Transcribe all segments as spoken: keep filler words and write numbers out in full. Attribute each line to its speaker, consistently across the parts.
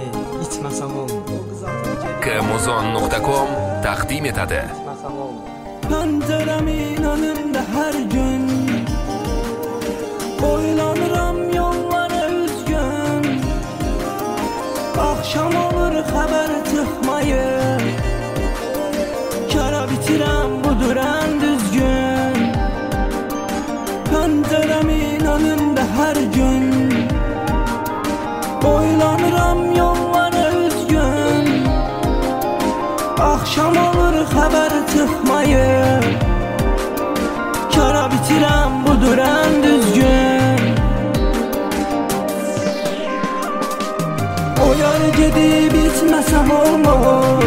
Speaker 1: içməsəm olmur.
Speaker 2: Kmozon nokta com taqdim etadi.
Speaker 3: Pəncərəmin önündə hər gün boylanıram yollara üzgün. Axşam olur xəbər çıxmayır, kara bitirəm budur ən düzgün. Pəncərəmin önündə hər gün boylanıram yollara üzgün. Axşam olur xəbər çıxmayır, kara bitirəm budur ən düzgün. O yar gedib içməsəm olmur,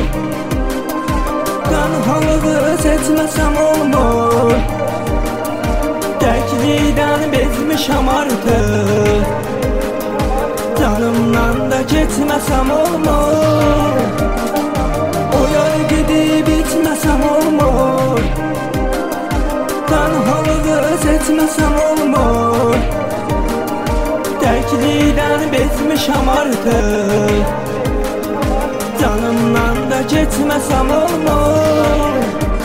Speaker 3: qanhalığı seçməsəm olmur. Təklikdən bezmişəm artıq, canımdan da keçməsəm olmur. O yar gedib içməsəm olmur, qanhalığı seçməsəm olmur. Təklikdən bezmişəm artıq, canımdan da keçməsəm olmur.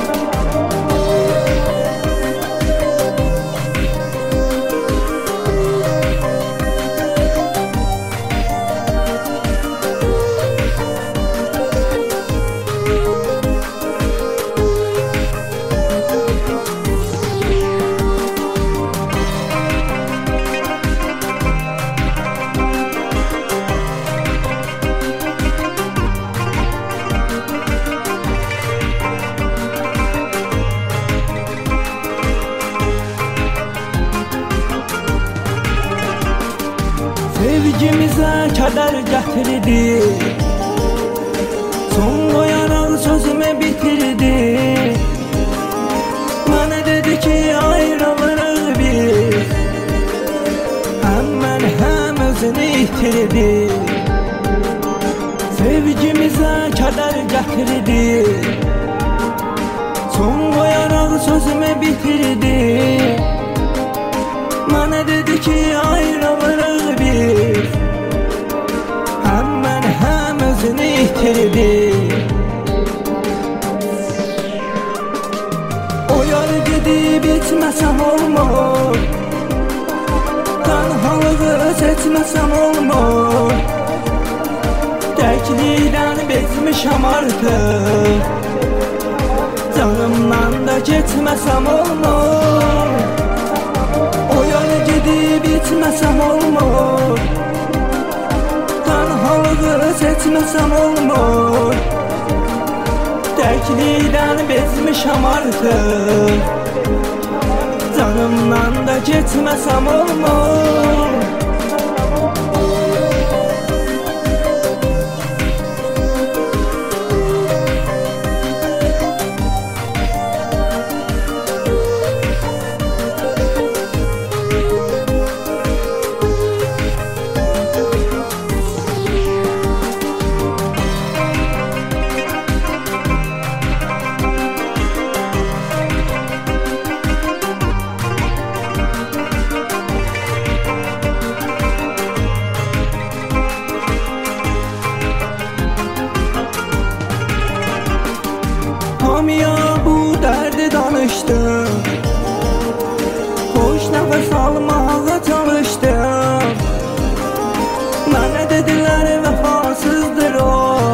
Speaker 3: Sevgimizə kədər gətirdi, son qoyaraq sözümü bitirdi. Mənə dedi ki ayrılırıq biz, həm mən həm özünü itirdi. Sevgimizə kədər gətirdi, son qoyaraq sözümü bitirdi. Mənə dedi ki ayrılırıq biz, həm mən həm özünü itirdi. O yar gedib içməsəm olmur, qanhalığı seçməsəm olmur. Təklikdən bezmişəm artıq, canımdan da keçməsəm olmur. O yar gedib içməsəm olmur, qanhalığı seçməsəm olmur. Təklikdən bezmişəm artıq, canımdan da keçməsəm olmur. Hamıya bu dərdi danışdım, xoş nəfəs almağa çalışdım. Mənə dedilər vəfasızdır o,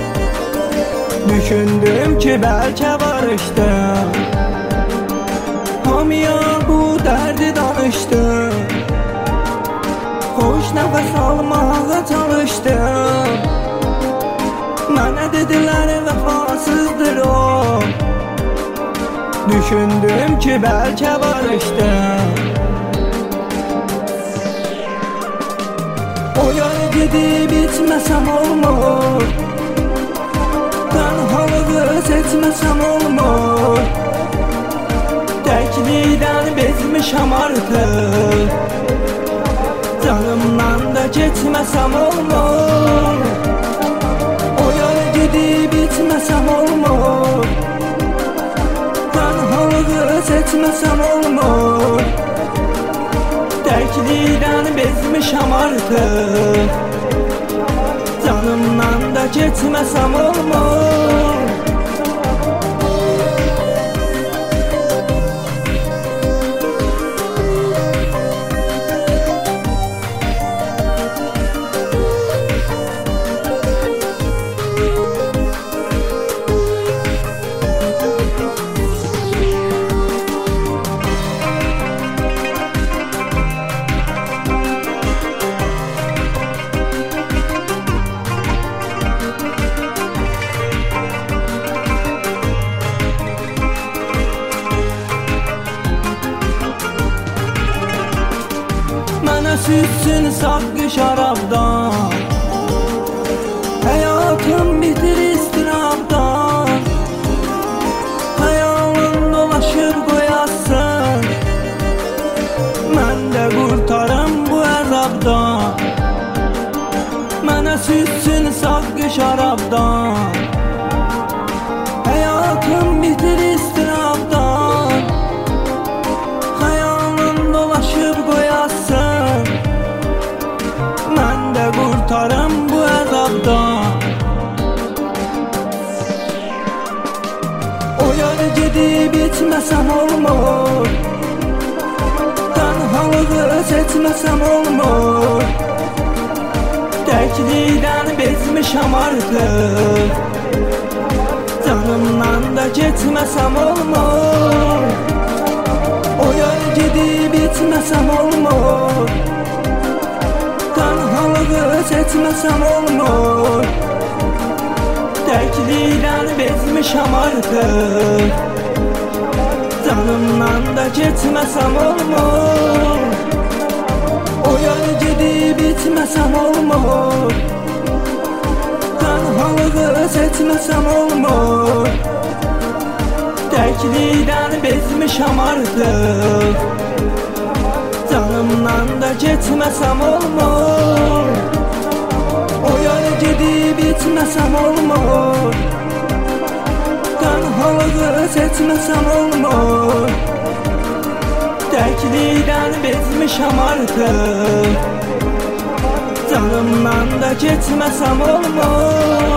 Speaker 3: düşündüm ki bəlkə barışdım. Hamıya bu dərdi danışdım, xoş nəfəs almağa çalışdım. Mənə dedilər vəfasızdır o, düşündüm ki bəlkə barışdım. O yar gedib içməsəm olmur, qanhalığı seçməsəm olmur. Təklikdən bezmişəm artıq, canımdan da keçməsəm olmur. O yar gedib içməsəm olmur, qanhalığı seçməsəm olmur. Təklikdən bezmişəm artıq, canım getməsəm olmur. Mənə sütsün saqqı şarabdan, həyatım bitir istirabdan. Xəyalın dolaşır qoyasın, mən də qurtarım bu əzabdan. Mənə sütsün saqqı şarabdan, həyatım bitir istirabdan. Xəyalın dolaşır qoyasın, mən də qurtarım bu əzabdan. O yer gedib etməsəm olmur, tənhalığı seçməsəm olmur. Təklikdən bezmişəm artıq, canımdan da getməsəm olmur. O yer gedib etməsəm olmur, tənhalığı seçməsəm olmur. Təklikdən bezmişəm artıq, canımdan da getməsəm olmur. O yer gedib etməsəm olmur, tənhalığı seçməsəm olmur. Təklikdən bezmişəm artıq, canımdan da getməsəm olmur. O yer gedib etməsəm olmur, tənhalığı seçməsəm olmur. Təklikdən bezmişəm artıq, canımdan da getməsəm olmur.